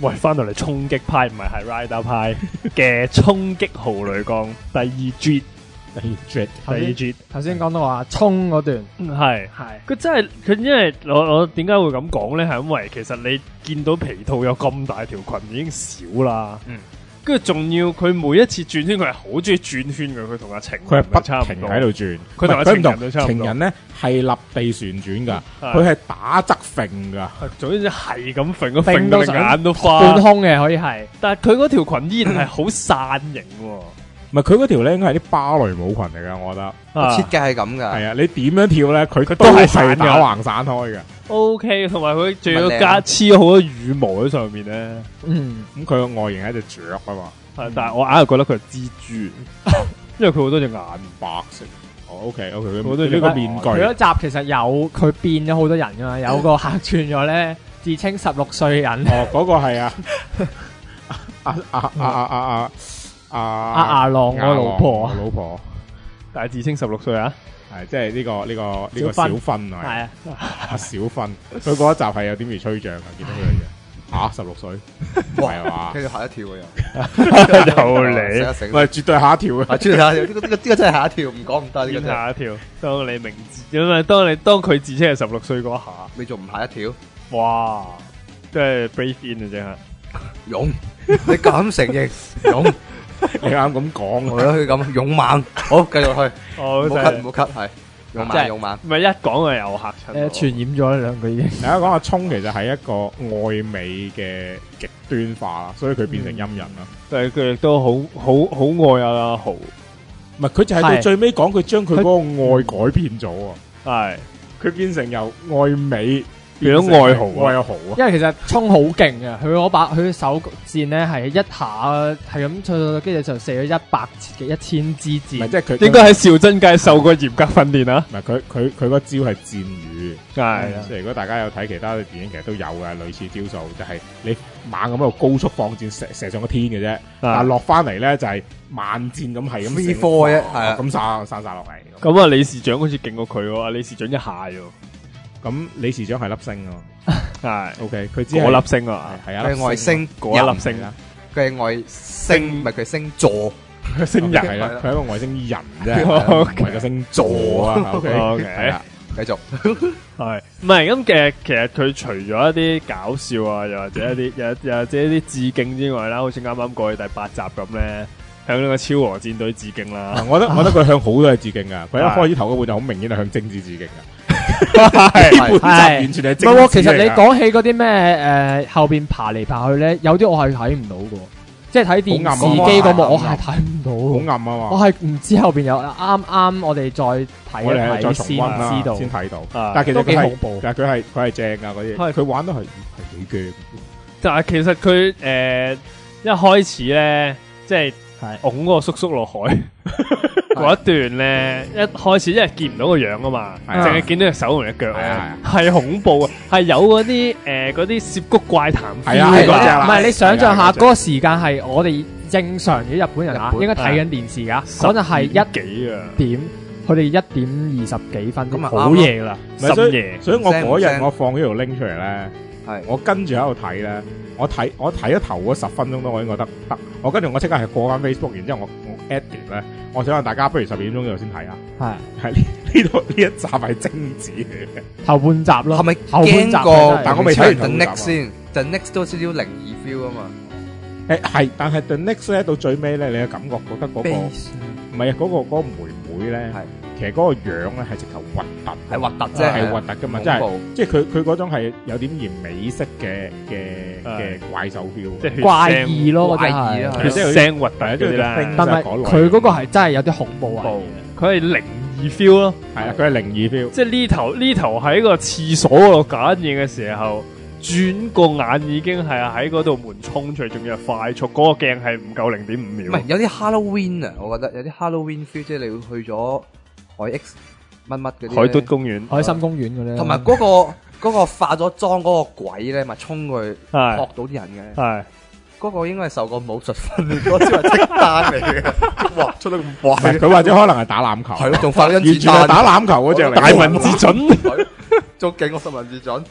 喂，翻到嚟衝擊派唔係 Rider 派嘅衝擊號雷鋼第二 G， 第二 G。 頭先講到話衝嗰段， 係佢真係佢，因為我點解會咁講咧？係因為其實你見到皮套有咁大條裙已經少啦，跟住仲要佢每一次轉圈，佢係好中意轉圈嘅。佢同阿情佢係不差唔多停喺度轉， 佢同阿情人都差唔多。 情人咧係立地旋轉㗎，佢係打側揈㗎。 總之係咁揈，揈揈到到眼都花。 半空嘅可以係， 但係佢嗰條裙依然係好散型喎。 唔係佢嗰條咧，應該係啲芭蕾舞裙嚟㗎，我覺得。 設計係咁㗎。 係啊，你點樣跳咧，佢都係散嘅打橫散開嘅。 O K， 同埋佢仲要加黐好多羽毛喺上面咧。 咁佢個外形係一隻雀啊嘛。 係，但係我硬係覺得佢係蜘蛛，因為佢好多隻眼白色。OK， 好多呢個面具。 佢嗰集其實有佢變咗好多人㗎嘛，有個客串咗咧，自稱16歲人。 哦，嗰個係啊，阿郎我老婆， 但係自稱16歲啊， 係即係呢個小芬啊， 係啊， 阿小芬，佢嗰一集係有點而吹脹啊，見到佢嘅。16歲，唔係話， 跟住下一跳嘅又嚟， 唔係絕對下一跳嘅， 絕對下一跳，呢個真係下一跳，唔講唔得呢個下一跳。當你明知，因為當佢自稱係16歲嗰下， 你仲唔下一跳？ 哇！即係 brave in 啊，真係勇，你敢承認勇？ 你啱咁講， 我覺得佢咁勇猛。好，繼續去， 唔好 cut，唔好 cut，係勇猛，勇猛。 唔係一講就又嚇親。 傳染咗呢兩個已經。 大家講阿聰其實係一個愛美嘅極端化啦，所以佢變成陰人啦。 但係佢亦都好愛阿豪。 唔係佢就係到最尾講佢將佢嗰個愛改變咗啊！ 係佢變成由愛美變咗愛豪， 愛豪啊！ 因為其實聰好勁啊，佢手箭咧係一下係咁，跟住就射咗1000支箭。 唔係即係佢應該喺邵真界受過嚴格訓練啊！ 唔係佢嗰招係箭雨， 係即係如果大家有睇其他嘅電影，其實都有嘅類似招數，就係你猛咁喺度高速放箭射上個天嘅啫，但係落翻嚟咧就係慢箭咁係咁 free fall 啫，係啊， 咁散落嚟。 咁啊，理事長好似勁過佢喎，理事長一下喎。 咁理事長係粒星啊， 係 OK，佢只係粒星啊， 係啊，係外星嗰一粒星啦，佢係外星，唔係佢星座， 星人係啦，佢係一個外星人啫，唔係個星座啊。OK，係啦， 繼續係唔係咁？其實佢除咗一啲搞笑啊，又或者一啲又或者一啲致敬之外啦，好似啱啱過去第8集咁咧，向呢個超和戰隊致敬啦。 我覺得佢向好多係致敬噶，佢一開始頭嗰部就好明顯係向貞子致敬噶。 係本集完全係唔係，其實你講起嗰啲咩後邊爬嚟爬去咧，有啲我係睇唔到嘅，即係睇電視機嗰幕我係睇唔到，好暗啊嘛。 我係唔知後邊有啱我哋再睇一睇先知道， 先睇到。 但係其實都幾恐怖， 但係佢係正噶嗰啲，佢玩得係幾驚。 但係其實佢一開始咧，即係拱個叔叔落海。嗰一段咧，一開始因為見唔到個樣啊嘛，淨係見到隻手同隻腳啊，係恐怖啊，係有嗰啲涉谷怪談 feel 嗰隻啦。 唔係你想象下嗰個時間係我哋正常嘅日本人啊，應該睇緊電視噶，嗰陣係1點，佢哋1點20幾分，咁好夜噶啦，深夜。 所以我嗰日我放呢條 link 出嚟咧，我跟住喺度睇咧，我睇咗頭嗰10分鐘都我已經覺得得，我跟住我即刻係過翻 Facebook，然之後我 edit 咧。我想問大家，不如12點鐘呢度先睇啊！係呢度呢一集係精子嚟嘅， 後半集咯。 係咪驚過？但我未睇完 The Next 先 ，The Next 都少少靈異 feel 啊嘛。 係，但係 The Next 咧到最尾咧，你嘅感覺覺得嗰個唔係啊，嗰個妹妹咧，其實嗰個樣咧係直頭核突， 係核突啫， 係核突噶嘛，即係佢嗰種係有點而美式嘅怪獸 feel， 即係怪異咯， 怪異咯， 即係聲核突嗰啲啦。 但係佢嗰個係真係有啲恐怖啊！ 佢係靈異 feel 咯， 係啊，佢係靈異 feel， 即係呢頭喺個廁所嗰度揀嘢嘅時候。轉個眼已經係喺嗰度門衝出嚟，仲要快速，嗰個鏡係唔夠0.5秒。 唔係有啲 Halloween 啊，我覺得有啲 Halloween feel，即係你會去咗海 X 乜嗰啲。 海嘟公園、 海心公園嗰啲。 同埋嗰個化咗妝嗰個鬼咧，咪衝過去撲到啲人嘅。 係嗰個應該係受過武術訓練，嗰招係剔單嚟嘅。哇，出得咁怪！ 佢或者可能係打籃球， 係咯，仲發咗完全係打籃球嗰隻嚟。 大文字準， 仲勁過實文字準。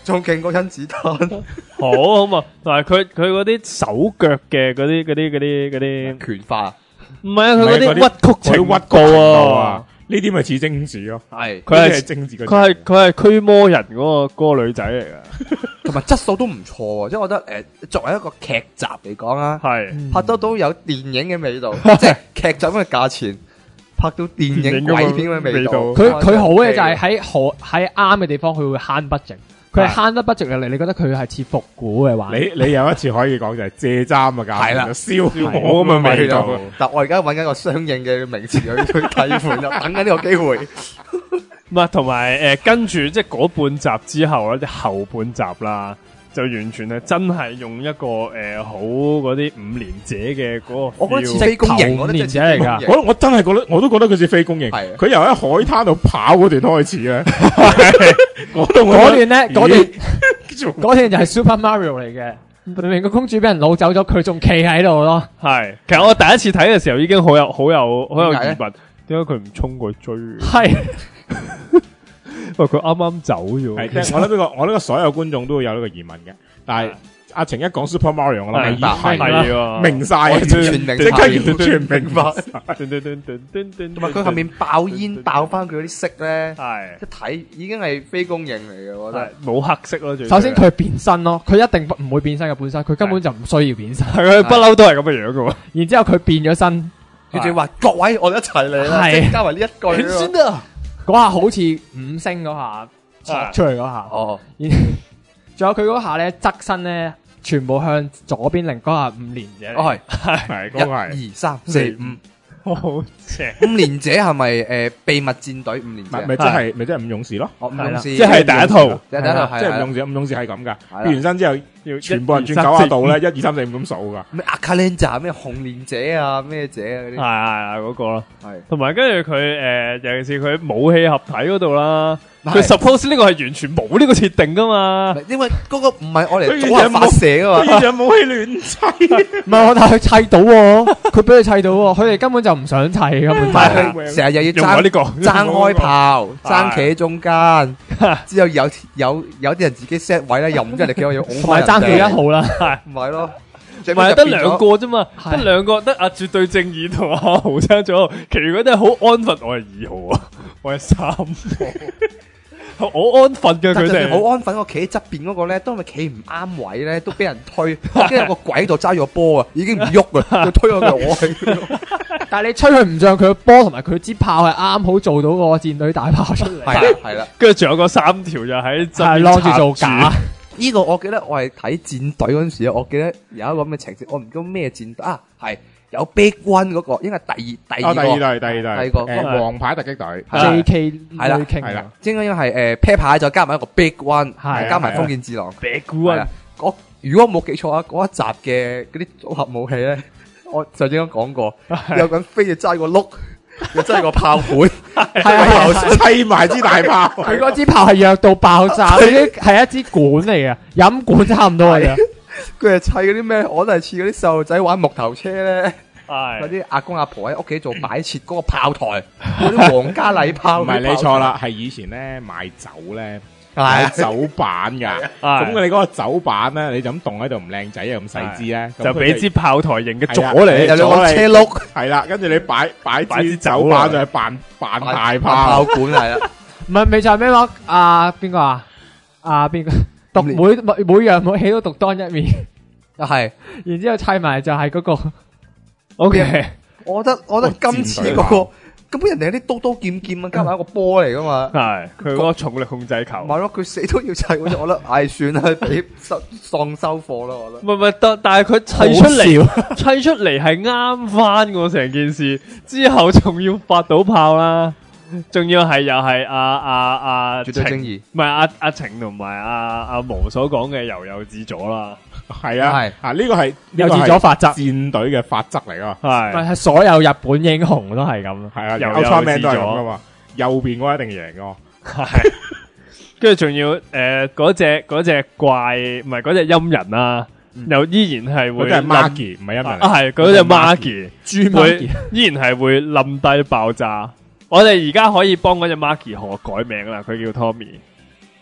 仲勁過甄子丹。 好嘛，同埋佢嗰啲手腳嘅嗰啲拳法， 唔係啊，佢嗰啲屈曲程度啊， 呢啲咪似貞子咯， 係佢係貞子， 佢係驅魔人嗰個女仔嚟噶， 同埋質素都唔錯，即係我覺得作為一個劇集嚟講啊， 係拍得到有電影嘅味道，即係劇集咁嘅價錢。拍到電影鬼片嘅味道， 佢好嘅就係喺啱嘅地方，佢會慳budget。佢係慳得budget嚟，你覺得佢係似復古嘅話？ 你有一次可以講就係借針嘅價錢，燒火咁嘅味道。 但我而家揾緊個相應嘅名詞去替換，就等緊呢個機會。 唔係，同埋跟住即係嗰半集之後咧，即係後半集啦。就完全係真係用一個好嗰啲五連者嘅嗰個， 我覺得似飛公型， 五連者嚟噶。 我真係覺得，我都覺得佢似飛公型。佢由喺海灘度跑嗰段開始咧，嗰段就係 Super Mario 嚟嘅。明明個公主俾人擄走咗，佢仲企喺度咯。 係，其實我第一次睇嘅時候已經好有疑問，點解佢唔衝過去追？係。喂，佢啱啱走咗。 即係我呢個所有觀眾都會有呢個疑問嘅，但係阿晴一講 Super Mario， 我諗係明晒，即刻完全明白。 同埋佢後面爆煙爆翻佢嗰啲色咧，一睇已經係非公認嚟嘅，我覺得冇黑色咯。 首先佢變身咯，佢一定唔會變身嘅本身，佢根本就唔需要變身， 佢不嬲都係咁嘅樣嘅。 然之後佢變咗身， 佢仲話各位我哋一齊嚟啦，即加埋呢一句。 嗰下好似五星嗰下戳出嚟嗰下，仲有佢嗰下咧側身咧，全部向左邊擰嗰下五連者， 係嗰個係 1、2、3、4、5， 好正。 五連者係咪秘密戰隊五連者？ 咪即係五勇士咯？ 五勇士即係第一套， 即係五勇士係咁噶，變完身之後要全部人轉90度咧，1、2、3、4、5咁數噶。 咩阿卡蓮扎咩紅連者啊咩者啊嗰啲， 係嗰個咯。 係同埋跟住佢尤其是佢武器合體嗰度啦。佢 suppose 呢個係完全冇呢個設定噶嘛， 因為嗰個唔係我嚟組合發射噶嘛， 佢有武器亂砌， 唔係我但係佢砌到，佢俾佢砌到，佢哋根本就唔想砌，根本佢成日又要爭呢個爭開炮，爭企喺中間，之後有啲人自己 set 位咧，又唔知人哋企我要， 同埋爭幾1號啦， 唔係咯， 唔係得兩個啫嘛，得兩個，得阿絕對正義同阿豪爭咗，其餘嗰啲係好安分，我係2號啊，我係3號。好安分嘅佢哋， 好安分。我企喺側邊嗰個咧，都係企唔啱位咧，都俾人推。跟住有個鬼度揸住個波啊，已經唔喐啊，就推我去。 但係你吹佢唔脹，佢個波同埋佢支炮係啱好做到個戰隊大炮出嚟。 係啦， 跟住仲有嗰3條就喺係攞住做假。 呢個我記得我係睇戰隊嗰陣時，我記得有一個咁嘅情節，我唔知咩戰隊啊，係。有 Big One 嗰個，應該係第二個王牌突擊隊 JK 係啦，應該係啤牌再加埋一個 Big One， 加埋封建智囊 Big One。 如果我冇記錯啊，嗰一集嘅嗰啲組合武器咧，我就應該講過，有個人飛就揸個碌，又揸個炮管， 砌埋支大炮。 佢嗰支炮係弱到爆炸，係一支管嚟嘅，飲管差唔多嘅。 佢係砌嗰啲咩？我都係似嗰啲細路仔玩木頭車咧，嗰啲阿公阿婆喺屋企做擺設嗰個炮台，嗰啲皇家禮炮。 唔係你錯啦，係以前咧賣酒咧，賣酒板噶。咁你嗰個酒板咧，你就咁凍喺度唔靚仔啊，咁細支咧， 就俾支炮台型嘅咗你， 有兩個車轆， 係啦，跟住你擺支酒板就係扮大炮管係啦。 唔係未就係咩話？邊個啊？邊個？獨每樣武器都獨當一面， 係， 然之後砌埋就係嗰個。 OK， 我覺得今次嗰個根本人哋有啲刀劍啊，加埋一個波嚟噶嘛。 係，佢嗰個重力控制球。 唔係咯，佢死都要砌，我覺得唉算啦，俾喪收貨啦，我覺得。 唔係，但係佢砌出嚟係啱翻喎成件事，之後仲要發到炮啦。仲要係又係阿絕對正義， 唔係阿晴同埋阿毛所講嘅悠自佐啦， 係啊，呢個係悠自佐法則， 戰隊嘅法則嚟噶， 係所有日本英雄都係咁， 係啊，Ultraman都係咁噶嘛，右邊嗰一定贏噶， 係，跟住仲要嗰隻怪唔係嗰隻陰人啊，又依然係會， 嗰隻係 Magi 唔係陰人， 係嗰隻 Magi， 豬 Magi 依然係會冧低爆炸。我哋而家可以幫嗰隻 Magi 河改名啦，佢叫 Tommy。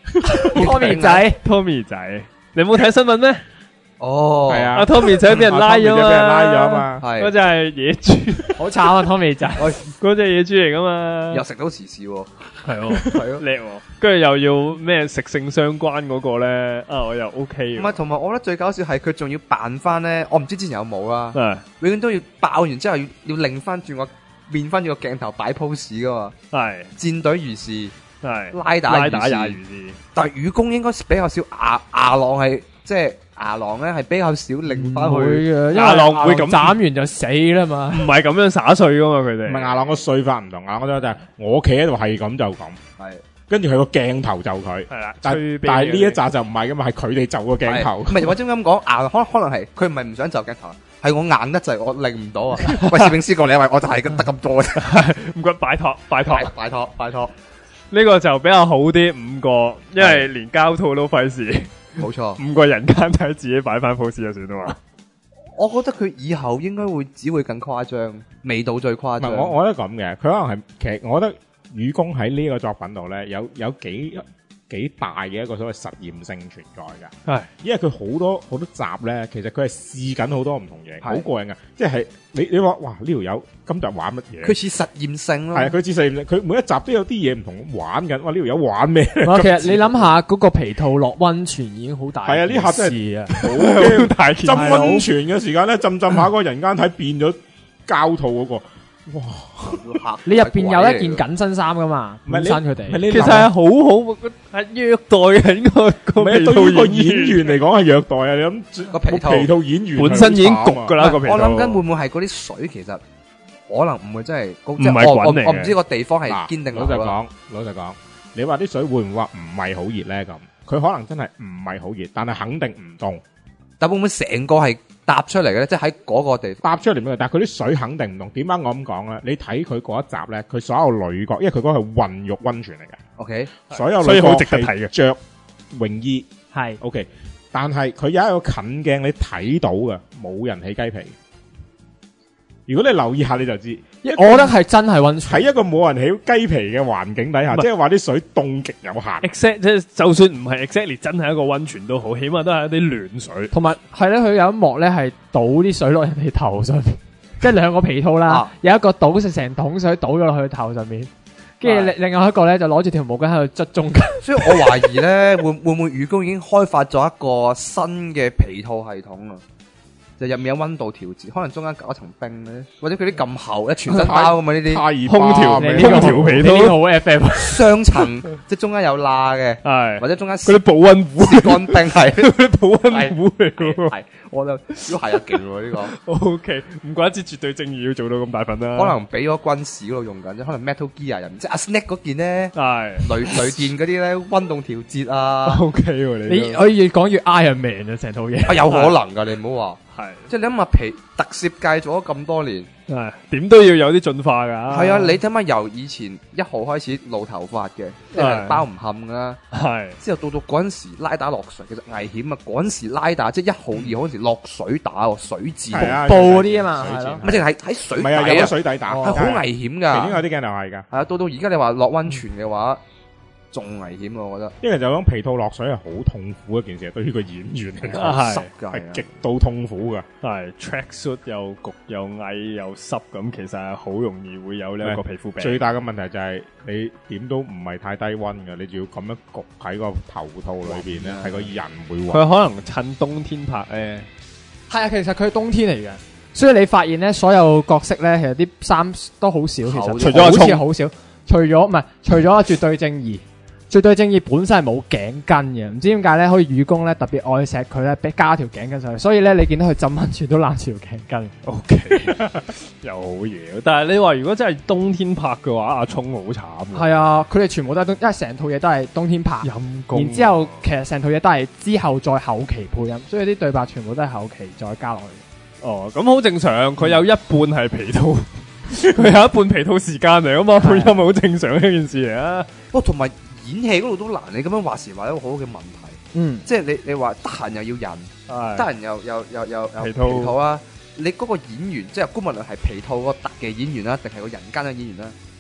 Tommy 仔 ，Tommy 仔，你冇睇新聞咩？ 哦， 係啊， 阿 Tommy 仔俾人拉咗嘛， 係嗰隻係野豬， 好慘啊 Tommy 仔， 嗰隻野豬嚟噶嘛， 又食到時事喎， 係咯叻喎，跟住又要咩食性相關嗰個咧，我又 OK 唔係，同埋我覺得最搞笑係佢仲要扮翻咧，我唔知之前有冇啦， 係永遠都要爆完之後要擰翻轉個變翻轉個鏡頭擺 pose 噶嘛， 係戰隊如是， 係拉打也如是， 但係雨宮應該比較少，牙狼係即係。牙狼咧係比較少令翻佢嘅， 牙狼唔會咁斬完就死啦嘛， 唔係咁樣灑碎噶嘛佢哋。 唔係牙狼個碎法唔同，牙狼嗰種就係我企喺度係咁就咁，係跟住佢個鏡頭就佢，係啦。但係呢一集就唔係噶嘛，係佢哋就個鏡頭。 唔係或者咁講，牙狼可能係佢唔係唔想就鏡頭，係我硬得滯，我令唔到啊！喂，攝影師過嚟，喂，我就係得咁多啫。 唔該，拜託。呢個就比較好啲，5個，因為連膠套都費事。 冇錯 ，5個人間睇自己擺翻 pose 就算啦嘛。 我覺得佢以後應該只會更誇張，味道最誇張。 我覺得咁嘅，佢可能係其實我覺得雨宮喺呢個作品度咧有幾大嘅一個所謂實驗性存在㗎，係，因為佢好多集咧，其實佢係試緊好多唔同嘢，好過癮㗎，即係你話哇呢條友今集玩乜嘢？佢似實驗性咯， 係啊，佢似實驗性，佢每一集都有啲嘢唔同玩緊，哇呢條友玩咩？ 其實你諗下嗰個皮套落溫泉已經好大， 係啊呢下真係好驚，浸溫泉嘅時間咧浸下個人間體變咗膠套嗰個。哇！ 你入邊有一件緊身衫噶嘛？ 唔係身佢哋， 其實係好好，係虐待嘅應該個皮套。 對於個演員嚟講係虐待啊！你諗個皮套演員本身已經焗噶啦個皮套。 我諗緊會唔會係嗰啲水其實可能唔會真係， 唔係滾嚟嘅。 我唔知個地方係堅定。 老實講，你話啲水會唔會話唔係好熱咧？咁佢可能真係唔係好熱，但係肯定唔凍。 但會唔會成個係搭出嚟嘅咧？即係喺嗰個地搭出嚟咩？但係佢啲水肯定唔同。點解我咁講咧？你睇佢嗰一集咧，佢所有女角，因為佢嗰個係混浴溫泉嚟嘅。 OK， 所有女角所以好值得睇嘅， 着泳衣係 OK，但係佢有一個近鏡你睇到嘅，冇人起雞皮。如果你留意下你就知， 我覺得係真係溫泉。 喺一個冇人起雞皮嘅環境底下，即係話啲水凍極有限。 exact 即係就算唔係 exactly 真係一個溫泉都好，起碼都係一啲暖水。 同埋係咧，佢有一幕咧係倒啲水落人哋頭上面，即係兩個皮套啦，有一個倒成桶水倒咗落去頭上面，跟住另外一個咧就攞住條毛巾喺度捽中間。 所以我懷疑咧，會唔會雨宮已經開發咗一個新嘅皮套系統啊？就入面有溫度調節，可能中間隔一層冰咧，或者佢啲咁厚一全身包咁嘛呢啲太熱空調皮套好 FM 雙層，即係中間有罅嘅， 係或者中間嗰啲保溫壺乾冰係嗰啲保溫壺嚟嘅喎， 係我就都係啊勁喎呢個。 OK，唔怪之絕對正義要做到咁大份啦。 可能俾咗軍事嗰度用緊啫，可能 Metal Gear 人，即係阿 Snake 嗰件咧， 係雷電嗰啲咧溫動調節啊。 OK 喎你可以越講越 Iron Man 啊成套嘢。 啊有可能㗎，你唔好話。 係， 即係你諗下特攝界做咗咁多年， 係點都要有啲進化噶。 係啊，你睇下由以前1號開始露頭髮嘅，即係包唔冚啦， 係之後到嗰陣時拉打落水，其實危險啊！嗰陣時拉打即係1號2號嗰陣時落水打喎，水戰瀑布嗰啲啊嘛，係咯， 咪淨係喺水底啊， 有水底打， 係好危險噶。 其中有啲鏡頭係噶， 係啊，到而家你話落溫泉嘅話。仲危險我覺得， 因為就講皮套落水係好痛苦一件事，對於個演員嚟講係極度痛苦噶。 係 track suit 又焗又翳又濕咁，其實係好容易會有呢一個皮膚病。 最大嘅問題就係你點都唔係太低溫噶，你仲要咁樣焗喺個頭套裏邊咧，係個人會暈。 佢可能趁冬天拍咧， 係啊，其實佢係冬天嚟嘅，所以你發現咧，所有角色咧，其實啲衫都好少，其實除咗好似好少，除咗絕對正義。絕對正義本身係冇頸巾嘅，唔知點解咧，好似雨宮咧特別愛錫佢咧，俾加條頸巾上去，所以咧你見到佢浸溫泉都攬住條頸巾。 O K， 又好嘢。但係你話如果真係冬天拍嘅話，阿聰好慘。 係啊，佢哋全部都係因為成套嘢都係冬天拍， 陰功。然之後其實成套嘢都係之後再後期配音，所以啲對白全部都係後期再加落去。 哦，咁好正常。佢有一半係皮套，佢有一半皮套時間嚟啊嘛，配音係好正常一件事嚟啊。 不過同埋。演戲嗰度都難，你咁樣話時話一個好好嘅問題。即係你話得閒又要人，得閒又皮套啊！你嗰個演員，即係姑勿論係皮套個特技演員啦，定係個人間嘅演員啦？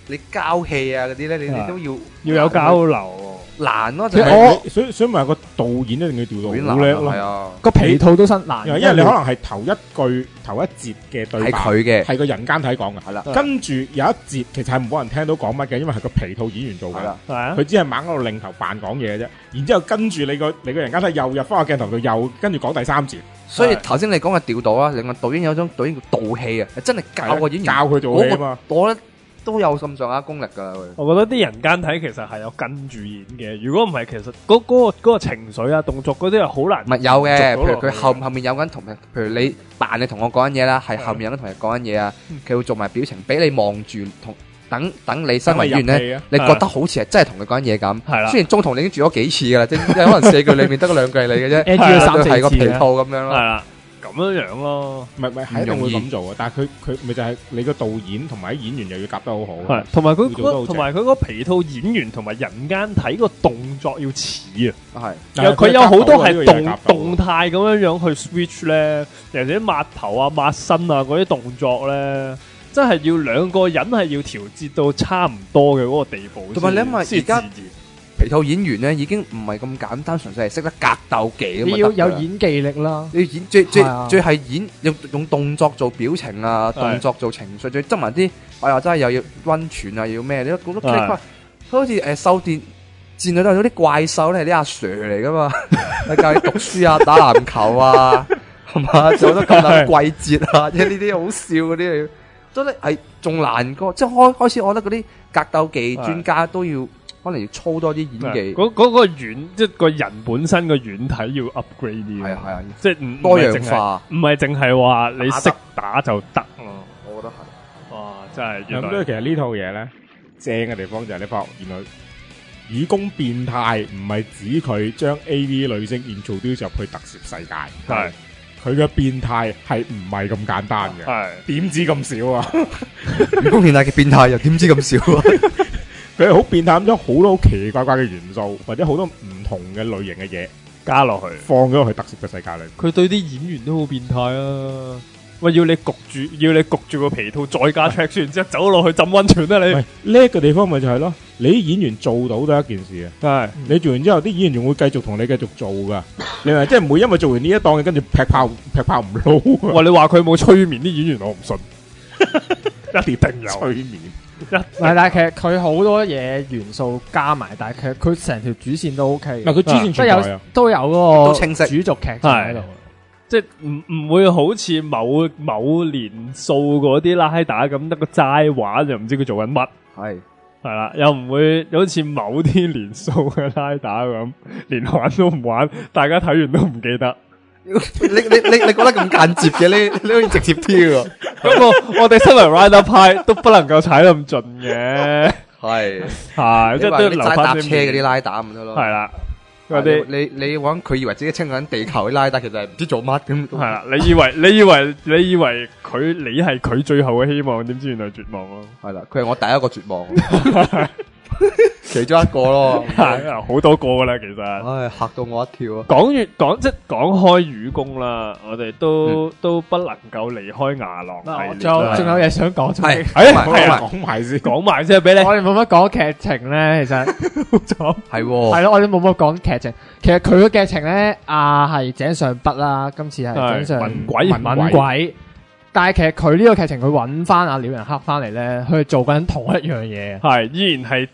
你交戲啊嗰啲咧，你都要有交流。 難咯， 所以咪個導演一定要調到好叻咯。 係啊， 個皮套都新難， 因為你可能係頭一句頭一節嘅對白係佢嘅， 係個人間體講嘅，係啦。跟住有一節其實係冇人聽到講乜嘅，因為係個皮套演員做嘅， 係啊。 佢只係猛喺度擰頭扮講嘢嘅啫。然之後跟住你個人間體又入翻個鏡頭度，又跟住講第三節。 所以頭先你講嘅調度啦，另外導演有種導演叫導戲啊，真係教個演員教佢做戲啊嘛。 我咧都有咁上下功力噶。 我覺得啲人間體其實係有跟住演嘅，如果唔係，其實嗰個情緒啊、動作嗰啲係好難。 唔係有嘅，譬如佢後面有個人同，譬如你扮你同我講緊嘢啦，係後面有人同你講緊嘢啊，佢會做埋表情俾你望住，等你身為演員咧，你覺得好似係真係同佢講緊嘢咁。係啦，雖然中途你已經住咗幾次噶啦，即係可能4句裏面得嗰2句你嘅啫，係個皮套咁樣咯。 係啦。咁樣咯， 唔係係一定會咁做啊！但係佢咪就係你個導演同埋啲演員又要夾得好好， 係同埋佢個皮套演員同埋人間體個動作要似啊，係佢有好多係動態咁樣去 switch 咧，尤其是抹頭啊、抹身啊嗰啲動作咧，真係要兩個人係要調節到差唔多嘅嗰個地步。同埋你諗下而家皮套演員咧已經唔係咁簡單，純粹係識得格鬥技。 你要有演技力啦， 你演最係演用動作做表情啊，動作做情緒，再執埋啲我又真係又要溫泉啊，要咩？你都覺得佢好似獸電戰隊都有啲怪獸咧，係啲阿 Sir 嚟噶嘛，教你讀書啊、打籃球啊，係嘛？做得咁多季節啊，即係呢啲好笑嗰啲嚟，真係係仲難過。即係開始，我覺得嗰啲格鬥技專家都要。可能要操多啲演技， 嗰個軟即係個人本身個軟體要 upgrade 啲， 係啊， 即係多樣化， 唔係淨係話你識打就得咯。 我覺得係， 哇，真係咁。所以其實呢套嘢咧，正嘅地方就係你發覺原來雨宮變態唔係指佢將 AV 女星 introduce 入去特攝世界，係佢嘅變態係唔係咁簡單嘅，係點知咁少啊？ 雨宮變態嘅變態又點知咁少啊？ 佢係好變態咁將好多好奇奇怪怪嘅元素，或者好多唔同嘅類型嘅嘢加落去，放咗落去特攝嘅世界裏。 佢對啲演員都好變態啊！喂，要你焗住個皮套，再加 track 然之後走落去浸溫泉啊！你呢個地方咪就係咯，你啲演員做到都係一件事啊！係你做完之後，啲演員仲會繼續同你繼續做噶。你話即係唔會因為做完呢一檔嘅跟住劈炮唔撈。哇！ 你話佢冇催眠啲演員，我唔信，一定有催眠。 但係其實佢好多嘢元素加埋，但係其實佢成條主線都 OK。 嗱，佢主線存在都有嗰個都清晰主軸劇喺度， 即係唔會好似某年數嗰啲拉打咁得個齋玩就唔知佢做緊乜。係啦，又唔會好似某啲年數嘅拉打咁，連玩都唔玩，大家睇完都唔記得。 你覺得咁間接嘅，你可以直接啲喎。 咁我哋身為 rider 派都不能夠踩咁盡嘅，係即係都要留翻啲搭車嗰啲拉打咁得咯。 係啦， 嗰啲你搵佢以為自己清緊地球啲拉打，其實係唔知做乜咁。 係啦，你以為你係佢最後嘅希望，點知原來絕望咯。 係啦，佢係我第一個絕望。其中一個咯， 好多個噶啦，其實。 唉，嚇到我一跳啊！ 講開雨宮啦，我哋都不能夠離開牙狼系列。 仲有嘢想講， 係講埋先， 俾你。 我哋冇乜講劇情咧，其實係咯，我哋冇乜講劇情。其實佢嘅劇情咧，係井上筆啦，今次係井上文鬼。但係其實佢呢個劇情，佢揾翻阿鳥人黑翻嚟咧，佢做緊同一樣嘢，係依然係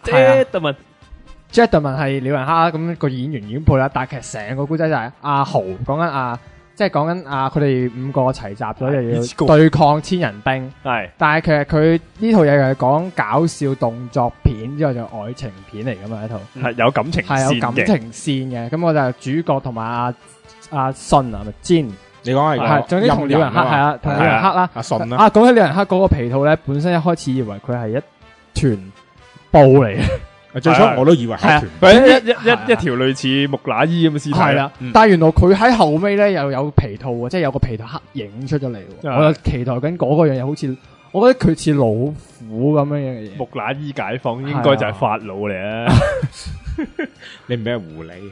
Gentleman 係鳥人黑啦。咁個演員已經配啦，但係其實成個古仔就係阿豪講緊即係講緊佢哋5個齊集咗，就要對抗千人兵。係，但係其實佢呢套嘢係講搞笑動作片之後就愛情片嚟噶嘛，一套係有感情線嘅， 係有感情線嘅。咁我就主角同埋阿信係咪 Jin？你講係總之同鳥人黑係啊，同鳥人黑啦。阿信啦。講起鳥人黑嗰個皮套咧，本身一開始以為佢係一團布嚟嘅。 最初我都以為係一條類似木乃伊咁嘅屍體。係啦， 但係原來佢喺後尾咧又有皮套喎，即係有個皮套黑影出咗嚟。我就期待緊嗰個樣嘢，好似我覺得佢似老虎咁樣嘅嘢。 木乃伊解放應該就係法老嚟啊！ 你唔俾係狐狸。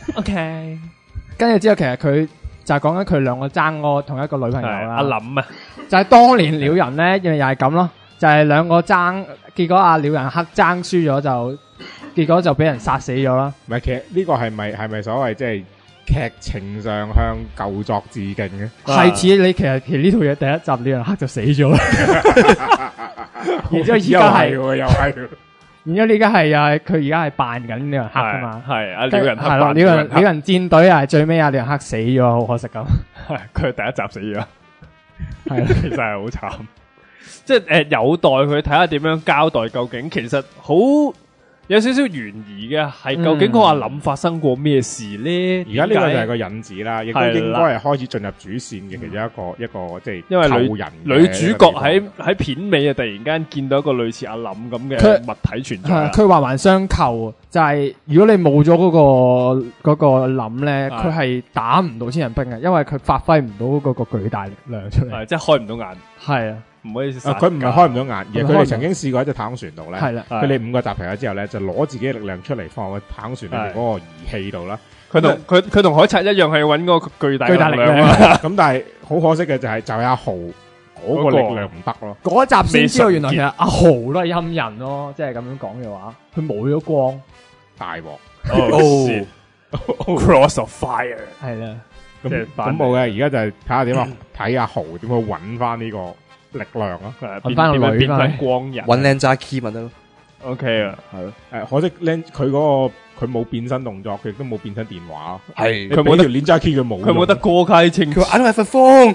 OK， 跟住之後其實佢就係講緊佢兩個爭我同一個女朋友啦。阿林啊， 就係當年鳥人咧，又係咁咯。 就係兩個爭，結果阿鳥人黑爭輸咗結果就俾人殺死咗啦。 唔係，其實呢個係咪所謂即係劇情上向舊作致敬嘅？ 係似你其實呢套嘢第一集鳥人黑就死咗啦，然之後而家係又係。 然之後呢家係佢而家係扮緊鳥人黑噶嘛？ 係啊，鳥人黑係咯，鳥人戰隊啊，最尾啊，鳥人黑死咗，好可惜咁。 係佢第一集死咗， 係其實係好慘。即係有待佢睇下點樣交代，究竟其實好有少少懸疑嘅，係究竟嗰個阿林發生過咩事咧？ 而家呢個就係個引子啦，亦都應該係開始進入主線嘅其中一個即係因為女主角喺片尾啊，突然間見到一個類似阿林咁嘅物體存在。 佢環環相扣，就係如果你冇咗嗰個林咧，佢係打唔到千人兵嘅，因為佢發揮唔到嗰個巨大力量出嚟， 即係開唔到眼。 係啊。 唔可以佢唔係開唔到眼，而係佢哋曾經試過喺隻太空船度咧，佢哋5個集齊咗之後咧，就攞自己嘅力量出嚟放喺太空船裏面嗰個儀器度啦。 佢同海賊一樣係揾嗰個巨大力量咁但係好可惜嘅就係阿豪嗰個力量唔得咯。 嗰集先知道原來其實阿豪都係陰人咯，即係咁樣講嘅話，佢冇咗光， 大鑊。 Cross of Fire 係啦， 咁冇嘅，而家就係睇下點啊，睇阿豪點去揾翻呢個力量咯， 揾翻個女變翻光人， 揾靚仔 key 咪得咯。 OK 啊， 係咯，可惜靚佢嗰個佢冇變身動作，佢亦都冇變身電話， 係佢冇條鏈揸 key 佢冇， 佢冇得過街清， 佢 I don't have a phone，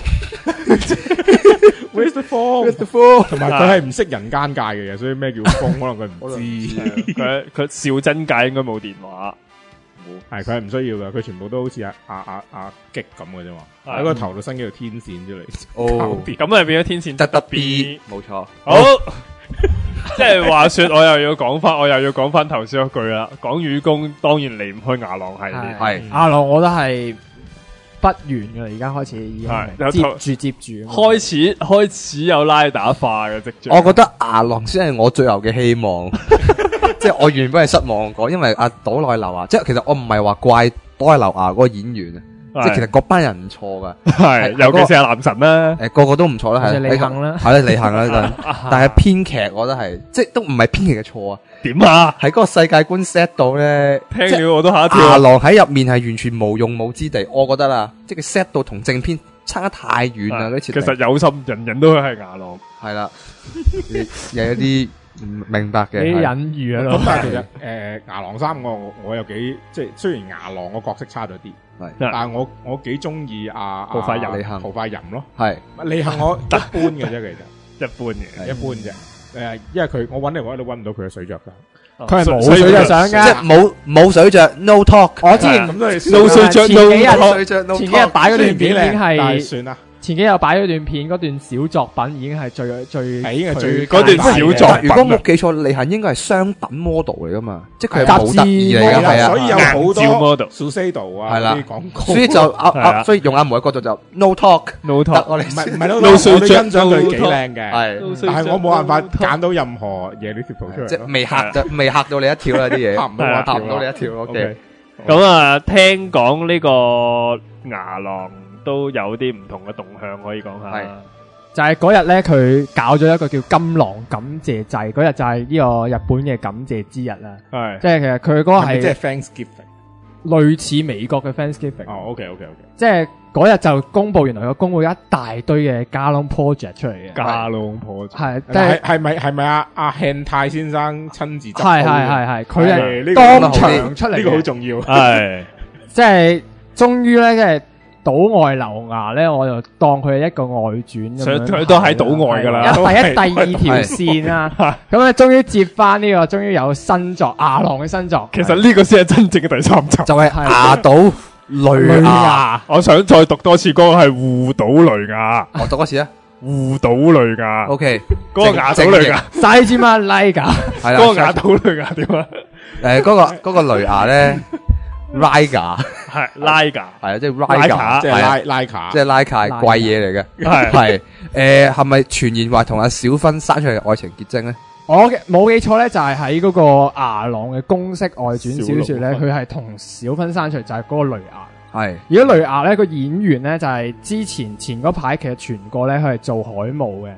Where's the phone？ 同埋佢係唔識人間界嘅嘢，所以咩叫風可能佢唔知， 佢少真界應該冇電話。 係佢係唔需要噶，佢全部都好似阿激咁嘅啫嘛，喺個頭度伸幾條天線出嚟。 哦， 咁啊變咗天線得 B， 冇錯。 好，即係話說，我又要講翻頭先嗰句啦。講雨宮當然離唔開牙狼系列， 係牙狼，我覺得係不完噶啦，而家開始已經接住，開始有拉打化嘅跡象。 我覺得牙狼先係我最後嘅希望。即係我原本係失望過，因為阿朵奈流啊，即係其實我唔係話怪朵奈流啊嗰個演員啊，即係其實嗰班人唔錯噶， 係尤其是阿男神啦， 個個都唔錯啦，係李行啦， 係啦李行啦，但係編劇我覺得係即係都唔係編劇嘅錯啊， 點啊？ 喺嗰個世界觀 set 到咧， 聽了我都嚇一跳。 牙狼喺入面係完全無用武之地，我覺得啦，即係佢 set 到同正片差得太遠啦，嗰啲設定。 其實有心人人都係牙狼， 係啦，有一啲。唔明白嘅， 啲隱喻啊！ 咁但係其實牙狼3我又幾即係雖然牙狼個角色差咗啲，但係我幾中意豪快吟咯， 係李行我一般嘅啫，其實一般啫， 因為佢我揾嚟揾去都揾唔到佢嘅水着相， 佢係冇水着相嘅， 即係冇水着 no talk。 我之前咁都係冇水着，前幾日擺嗰段片已經係算啦。 前幾日擺咗段片，嗰段小作品已經係最嗰段小作品。 如果冇記錯，李行應該係雙等 model 嚟噶嘛，即係佢係模特兒嚟噶，係啊， 所以有好多 model Shiseido 啊啲廣告， 所以就所以用阿梅嘅角度就 no talk， no talk， 我哋唔係 no talk， 我欣賞佢幾靚嘅，係，但係我冇辦法揀到任何嘢呢貼圖出嚟， 即係未嚇到你一跳啦啲嘢，嚇唔到你一跳。OK， 咁啊，聽講呢個牙狼都有啲唔同嘅動向，可以講下。 就係嗰日咧，佢搞咗一個叫金狼感謝祭，嗰日就係呢個日本嘅感謝之日啦。 係， 即係其實佢嗰個係即係 Thanksgiving， 類似美國嘅 Thanksgiving。 哦 ，OK， 即係嗰日就公佈，原來佢公佈一大堆嘅加隆 project 出嚟嘅。 加隆 project 係咪阿慶泰先生親自執？ 係，佢係當場出嚟， 呢個好重要。 係， 即係終於咧，即係。島外流牙咧，我就當佢係一個外傳咁樣， 佢都喺島外噶啦。 第一、第二條線啊，咁咧終於接翻呢個，終於有新作牙狼嘅新作。 其實呢個先係真正嘅第3集， 就係牙島雷牙。 我想再讀多次，嗰個係護島雷牙。 我讀多次啊， 護島雷牙。 OK， 嗰個牙島雷牙， 細支嘛拉噶， 係啦， 嗰個牙島雷牙點啊？ 嗰個雷牙咧。Liga 係 Liga 係啊，即係 Liga 即係拉卡， 即係拉卡係貴嘢嚟嘅，係係咪傳言話同阿小芬生出嚟嘅愛情結晶咧？ 我冇記錯咧，就係喺嗰個牙狼嘅公式外傳小說咧，佢係同小芬生出嚟就係嗰個雷牙。 係， 如果雷牙咧個演員咧就係前嗰排其實傳過咧，佢係做海霧嘅。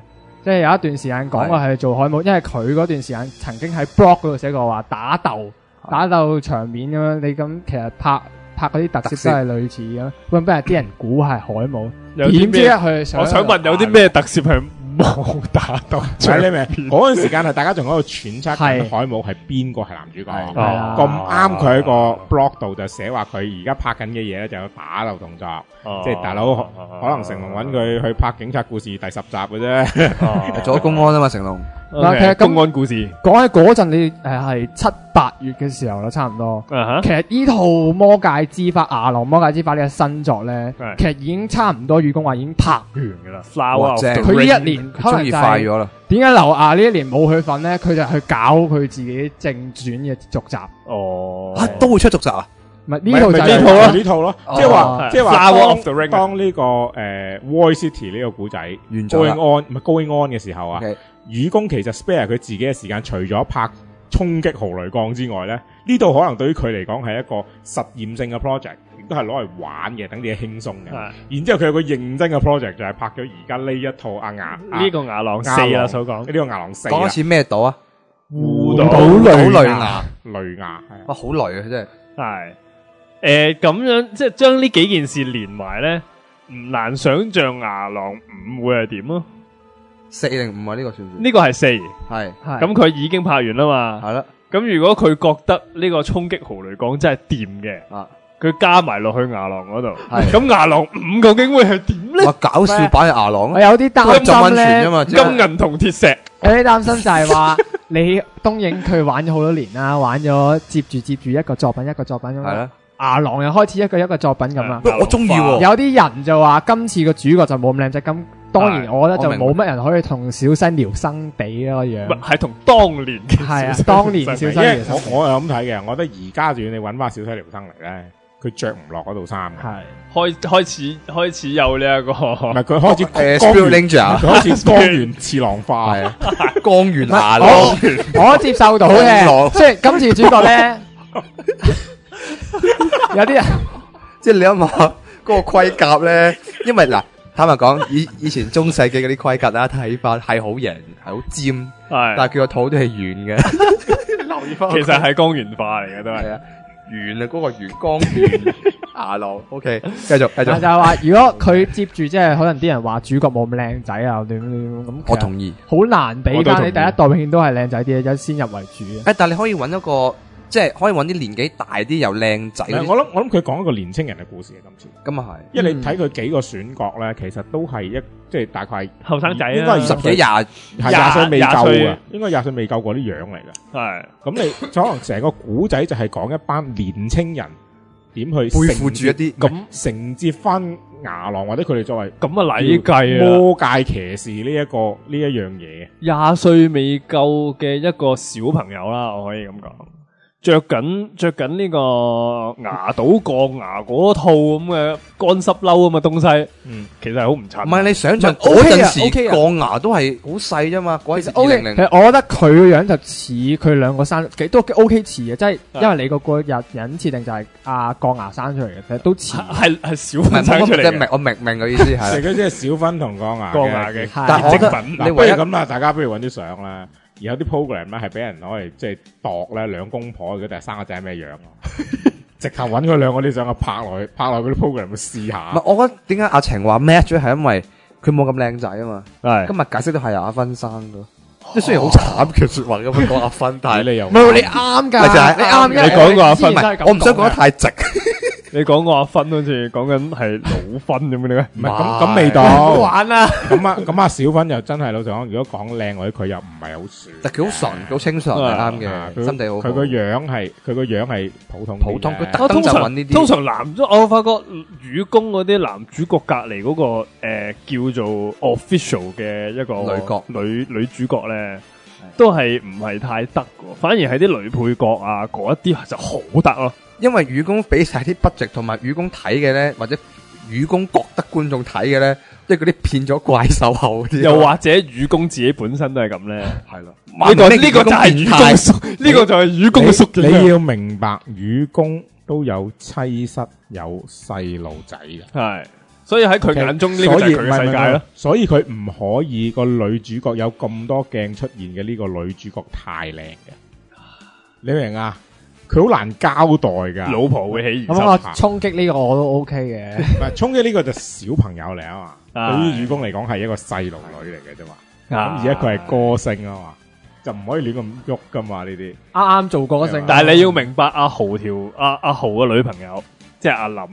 即係有一段時間講過係做海姆，因為佢嗰段時間曾經喺 blog 嗰度寫過話打鬥場面咁樣，你咁其實拍嗰啲特攝都係類似咁，咁俾人啲人估係海姆，點知佢我想問有啲咩特攝係冇打鬥？ 係你明？嗰陣時間係大家仲喺度揣測緊海姆係邊個係男主角，咁啱佢喺個 blog 度就寫話佢而家拍緊嘅嘢咧就有打鬥動作，即係大佬可能成龍揾佢去拍《警察故事》第10集嘅啫， 做咗公安啊嘛，成龍。 嗱，其實公安故事講起嗰陣，你係7、8月嘅時候啦，差唔多。其實呢套《魔界之花》牙狼《魔界之花》呢個新作咧，其實已經差唔多，雨公話已經拍完噶啦。 哇，正！ 佢呢一年終於快咗啦。 點解劉亞呢一年冇佢份咧？佢就去搞佢自己正傳嘅續集。 都會出續集啊？ 唔係呢套就係呢套咯，即係話當呢個Void City 呢個古仔完咗Going On 嘅時候啊，雨公其實 spare 佢自己嘅時間，除咗拍衝擊豪雷鋼之外咧，呢度可能對於佢嚟講係一個實驗性嘅 project， 亦都係攞嚟玩嘅，等啲嘢輕鬆嘅。然之後佢有個認真嘅 project 就係拍咗而家呢一套呢個牙狼4啦，所講呢個牙狼4。 講一次咩島啊？ 湖島雷牙， 雷牙係好雷啊，真係。 係咁樣，即係將呢幾件事連埋咧，唔難想象牙狼5會係點咯。 4定5啊？呢個算唔算？ 呢個係4， 係咁佢已經拍完啦嘛。 係啦。 咁如果佢覺得呢個衝擊豪雷鋼真係掂嘅，佢加埋落去牙狼嗰度，咁牙狼5究竟會係點咧？ 搞笑版嘅牙狼， 我有啲擔心咧， 金銀銅鐵石。 有啲擔心就係話你東映佢玩咗好多年啦，玩咗接住一個作品咁樣。牙狼又開始一個作品咁啦。 我中意喎。 有啲人就話今次個主角就冇咁靚仔，咁當然我覺得就冇乜人可以同小西遼生比咯樣。 係同當年嘅係啊，當年小西遼生。 我係咁睇嘅，我覺得而家仲要你揾翻小西遼生嚟咧，佢着唔落嗰套衫嘅。開始有呢一個，唔係佢開始 Ranger， 佢開始光源次郎化啊， 光源牙狼， 我接受到嘅。即係今次主角咧。有啲人即係你諗下嗰個盔甲咧，因為嗱坦白講，以前中世紀嗰啲盔甲大家睇法係好型，係好尖，但係佢個肚都係圓嘅。 留意翻， 其實係光源化嚟嘅都係圓啊，嗰個圓光圓牙狼。OK， 繼續。就係話如果佢接住，即係可能啲人話主角冇咁靚仔啊，點咁。 我同意， 好難比翻。你第一代永遠都係靚仔啲嘅，先入為主嘅。 但係你可以揾一個。即係可以揾啲年紀大啲又靚仔。 我諗佢講一個年青人嘅故事嘅今次。 咁啊係， 因為你睇佢幾個選角咧，其實都係即係大概後生仔， 應該係 10幾廿歲未夠嘅，應該20歲未夠過啲樣嚟嘅。 係咁你可能成個古仔就係講一班年青人點去背負住一啲咁承接翻牙狼或者佢哋作為咁啊禮計啊魔界騎士呢一樣嘢。 20歲未夠嘅一個小朋友啦，我可以咁講。着緊呢個牙島鋼牙嗰套咁嘅乾濕褸咁嘅東西，其實係好唔襯。 唔係你想象嗰陣時鋼牙都係好細啫嘛，嗰陣時200。 其實我覺得佢個樣就似佢兩個生都 OK 似嘅，即係因為你個人設定就係鋼牙生出嚟嘅，其實都似係小芬生出嚟嘅。 我明嘅意思係。 成嗰啲係小芬同鋼牙嘅， 但係我覺得你不如咁啦，大家不如揾啲相啦。而有啲 program 咧係俾人攞嚟即係度咧兩公婆如果第生個仔咩樣直頭揾佢兩個啲相拍落嗰啲 program 去試下。 唔係，我覺得點解阿晴話 match 咗係因為佢冇咁靚仔啊嘛。係今日解釋都係阿芬生噶，即係雖然好慘嘅說話咁樣講阿芬，但係你又唔係你啱噶，你啱嘅。你講過阿芬，我唔想講得太直。 你講過阿芬好似講緊係老芬咁樣嘅， 唔係咁未到。 好玩啊！ 咁阿小芬又真係老實講，如果講靚或者佢又唔係好算， 但佢好純，好清純係啱嘅，心地好。 佢個樣係普通， 佢特登就揾呢啲。 通常我發覺雨宮嗰啲男主角隔籬嗰個叫做 official 嘅一個女主角咧，都係唔係太得嘅，反而係啲女配角啊嗰一啲就好得咯。 因為雨宮俾晒啲 budget 同埋雨宮睇嘅咧，或者雨宮覺得觀眾睇嘅咧，即係嗰啲變咗怪獸後嗰啲， 又或者雨宮自己本身都係咁咧， 係咯。 呢個就係雨宮宿，呢個就係雨宮嘅宿。 你要明白，雨宮都有妻室有細路仔嘅， 係所以喺佢眼中呢個就係佢嘅世界咯。 所以佢唔可以個女主角有咁多鏡出現嘅呢個女主角太靚嘅，你明啊？佢好難交代噶， 老婆會起疑心。 咁我衝擊呢個我都 OK 嘅。 唔係衝擊呢個就小朋友嚟啊嘛，對於雨宮嚟講係一個細路女嚟嘅啫嘛。咁而且佢係歌星啊嘛，就唔可以亂咁喐噶嘛呢啲。 啱啱做歌星， 但係你要明白阿豪阿豪嘅女朋友，即係阿林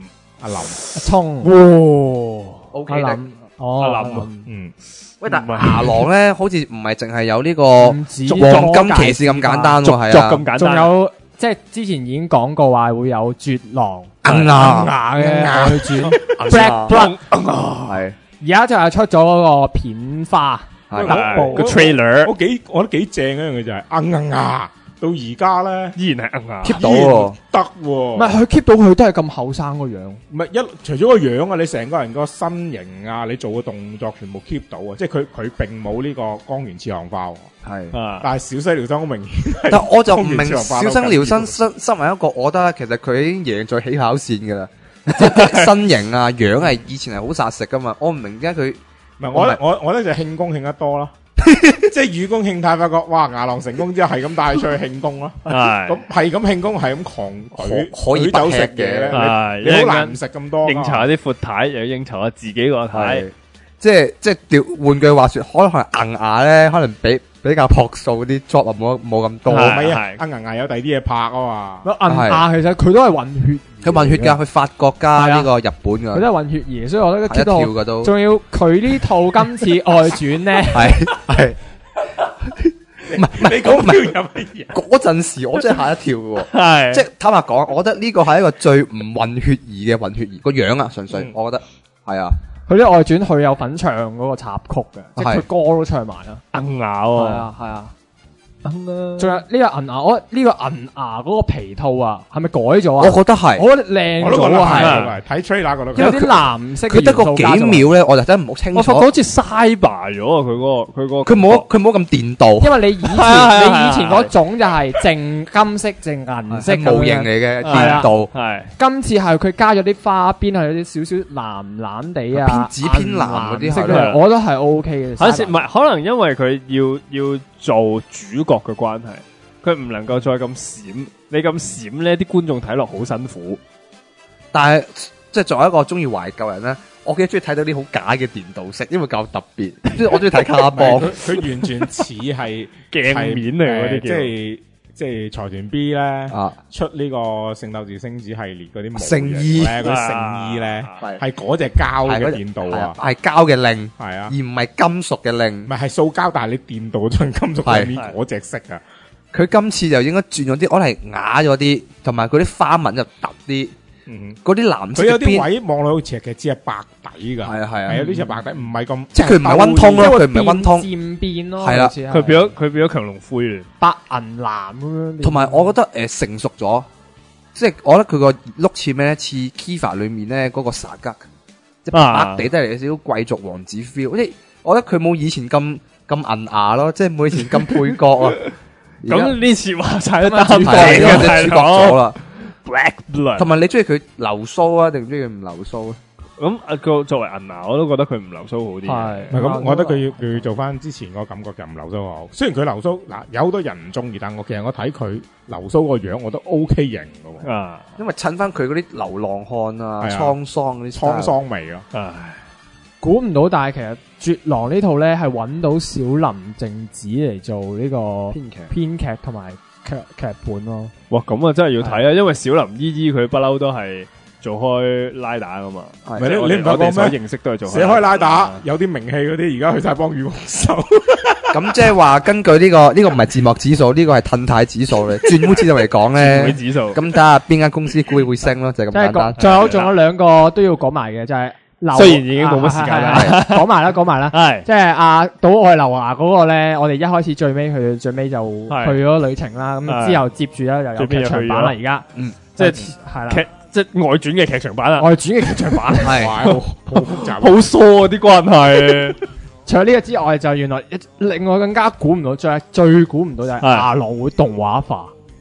聰 ，OK 的。 阿林， 喂，但牙狼咧，好似唔係淨係有呢個黃金騎士咁簡單喎，係啊， 咁簡單， 仲有。即係之前已經講過話會有絕狼硬牙嘅外傳 Black Blood 係， 而家就係出咗嗰個片花個 trailer， 我覺得幾正嘅一樣嘢就係硬牙，到而家咧依然係硬牙 keep 到喎， 得喎， 唔係佢 keep 到佢都係咁後生個樣， 唔係除咗個樣啊，你成個人個身形啊，你做嘅動作全部 keep 到啊，即係佢並冇呢個光源次郎花喎。 係， 但係小西遼生好明顯， 但我就唔明小西遼生身為一個，我覺得其實佢已經贏在起跑線噶啦，即係身形啊樣係以前係好殺食噶嘛，我唔明點解佢唔係我咧就慶功慶得多啦，即係雨宮慶太發覺哇牙狼成功之後係咁帶出去慶功咯，咁係咁慶功係咁狂可以走食嘅咧，你好難唔食咁多， 應酬下啲闊太，又應酬下自己個太， 即係換句話說，可能係硬牙咧，可能比較樸素啲 job 啊，冇咁多。 咪阿硬牙有第二啲嘢拍啊嘛。 硬牙其實佢都係混血， 佢混血㗎，佢法國加呢個日本㗎。 佢都係混血兒，所以我覺得一跳㗎都。 仲要佢呢套今次外傳咧， 係唔係你講唔係有乜嘢？ 嗰陣時我真係嚇一跳嘅喎。 係即係坦白講，我覺得呢個係一個最唔混血兒嘅混血兒個樣啊，純粹我覺得係啊。 佢啲外傳佢有份唱嗰個插曲嘅，即係佢歌都唱埋啦。 硬牙喎， 係啊。仲有呢個銀牙，我呢個銀牙嗰個皮套啊，係咪改咗啊？ 我覺得係， 我覺得靚咗啊， 係睇 trailer 覺得有啲藍色， 佢得個幾秒咧，我就真係唔好清楚。 我發覺好似 cyber 咗啊！佢冇咁電鍍， 因為你以前嗰種就係淨金色、淨銀色模型嚟嘅電鍍， 係今次係佢加咗啲花邊，係有啲少少藍藍地啊， 偏紫偏藍嗰啲係， 我覺得係 OK 嘅。 唔係可能因為佢要做主角嘅關係，佢唔能夠再咁閃。你咁閃咧，啲觀眾睇落好辛苦。但係即係作為一個中意懷舊人咧，我幾中意睇到啲好假嘅電鍍色，因為夠特別。即係我中意睇卡邦， 佢完全似係鏡面嚟嗰啲即係財團 B 咧出呢個聖鬥士星矢系列嗰啲聖衣咧，嗰啲聖衣咧係嗰隻膠嘅電鍍啊， 係膠嘅令， 係啊， 而唔係金屬嘅令， 唔係塑膠，但係你電鍍將金屬入面嗰隻色啊。 佢今次就應該轉咗啲，可能係啞咗啲，同埋嗰啲花紋就突啲。嗰啲藍色佢有啲位望落去其實只係白底噶， 係啊， 有啲似白底，唔係咁， 即係佢唔係溫通咯，佢唔係溫通， 漸變咯， 係啦， 佢變咗強龍灰白銀藍咁樣。 同埋我覺得成熟咗，即係我覺得佢個 look 似咩咧？似 Kiva 裏面咧嗰個薩吉，即係白地得嚟有少少貴族王子 feel。即係我覺得佢冇以前咁銀牙咯，即係冇以前咁配角啊。 咁呢次話晒都擔主角咗啦。 Black Blood， 同埋你中意佢留鬚啊，定中意佢唔留鬚啊？ 咁作為銀牙，我都覺得佢唔留鬚好啲。 係，唔係咁，我覺得佢要做翻之前個感覺就唔留鬚好。雖然佢留鬚嗱，有好多人唔中意，但我其實我睇佢留鬚個樣，我都 OK 型噶。 啊，因為襯翻佢嗰啲流浪漢啊、滄桑嗰啲滄桑味咯。 唉， 估唔到，但係其實《絕狼》呢套咧係揾到小林靜子嚟做呢個編劇同埋劇本咯。 哇，咁啊真係要睇啊！因為小林依依佢不嬲都係做開拉打噶嘛。 唔係你唔係講咩？ 認識都係做寫開拉打，有啲名氣嗰啲，而家去晒幫羽毛手。 咁即係話根據呢個唔係字幕指數，呢個係褪太指數咧。轉會指數嚟講咧， 指數。咁睇下邊間公司股會升咯，就係咁簡單。 仲有兩個都要講埋嘅，就係。 雖然已經冇乜時間啦， 講埋啦，係即係阿島外流牙嗰個咧，我哋一開始最尾就去咗旅程啦，咁之後接住咧又有劇場版啦，而家， 即係劇即係外傳嘅劇場版啦， 外傳嘅劇場版係好複雜， 好疏啊啲關係。 除咗呢個之外，就原來另外更加估唔到，最估唔到就係牙狼會動畫化。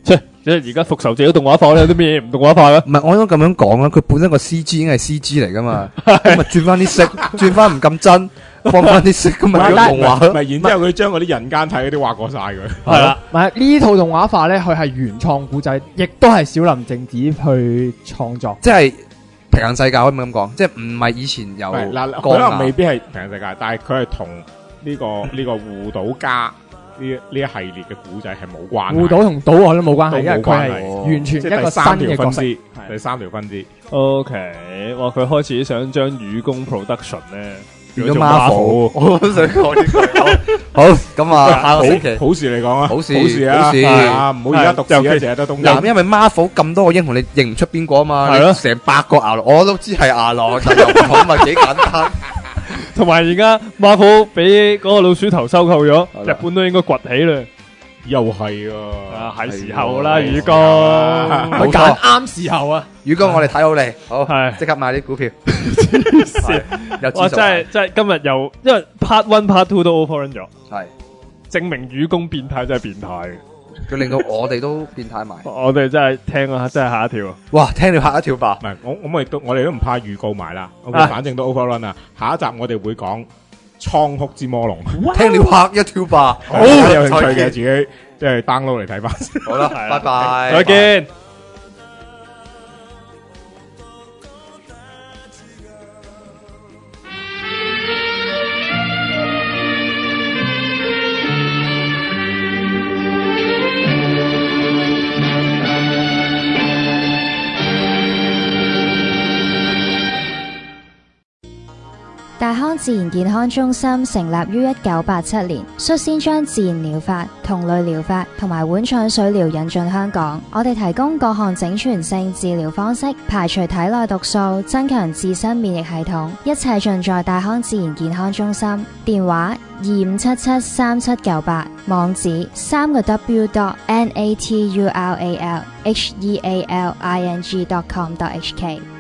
即係而家復仇者都動畫化，有啲咩唔動畫化嘅？ 唔係，我應該咁樣講啦，佢本身個 CG 已經係 CG 嚟噶嘛，咁咪轉翻啲色，轉翻唔咁真，放翻啲色，咁咪叫動畫咯。 然之後佢將嗰啲人間體嗰啲畫過晒佢。 係啦， 唔係呢套動畫化咧，佢係原創故仔，亦都係小林靜子去創作， 即係平行世界可以咁講，即係唔係以前有嗱，可能未必係平行世界，但係佢係同呢個護島家呢一系列嘅古仔係冇關係。 護島同島外都冇關係，因為佢係係完全一個新嘅角色。 第三條分支。 OK， 哇！佢開始想將雨宮 production 咧變咗 Marvel， 我都想講呢句。好，咁啊，下個星期好事嚟講啊， 好事啊， 好事啊，唔好而家讀字啊，淨係得東嗱，因為 Marvel 咁多個英雄，你認唔出邊個啊嘛？ 係咯， 成百個牙狼，我都知係牙狼，但又唔講咪幾簡單。 同埋而家 Marvel 俾嗰個老鼠頭收購咗，日本都應該崛起啦。 又係啊，係時候啦，宇哥， 佢揀啱時候啊！ 宇哥，我哋睇好你，好係即刻買啲股票。 哇！真係今日又因為 Part 1、Part 2都 overrun 咗， 係證明雨宮變態真係變態嘅。 佢令到我哋都變態埋。 我哋真係聽啊，真係嚇一跳。 哇！聽你嚇一跳吧。 唔係我哋都唔怕預告埋啦。反正都 overrun 啦。下一集我哋會講倉庫之魔龍。 聽你嚇一跳吧。 好有興趣嘅，自己即係 download 嚟睇翻。 好啦，拜拜， 再見。 大康自然健康中心成立於1987年，率先將自然療法、同類療法同埋碗腸水療引進香港。我哋提供各項整全性治療方式，排除體內毒素，增強自身免疫系統，一切盡在大康自然健康中心。電話25773798，網址3w.natural healing.com.hk。